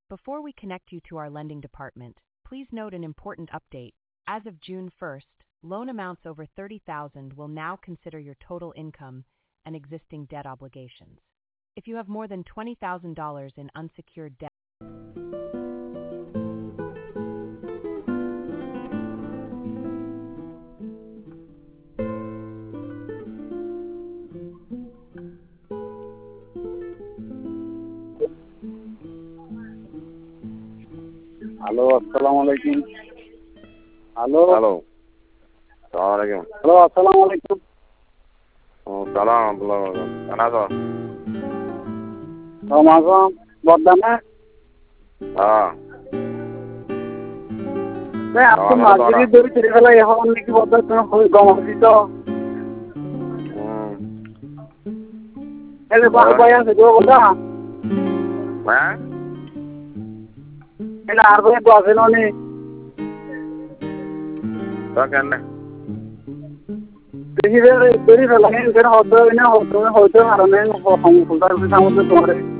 Before we connect you to our lending department, please note an important update. As of June 1st, loan amounts over $30,000 will now consider your total income and existing debt obligations. If you have more than $20,000 in unsecured debt, hello, আসসালামু আলাইকুম। Hello hello, সালাম আলাইকুম। Hello, আসসালামু আলাইকুম। সালাম আব্দুল্লাহ কেন আছো? রমাজন বর্দানা আপনি মাঝে ধরে ছেড়ে ফেলা এখন নাকি বর্দার গম দিত এলে ভাই আছে গো বর্দা হ্যাঁ এলে আর ভাই তো আছে না তো কেন দেখি ধরে ফেলা হতো না হতো কারণে সংসার তোমার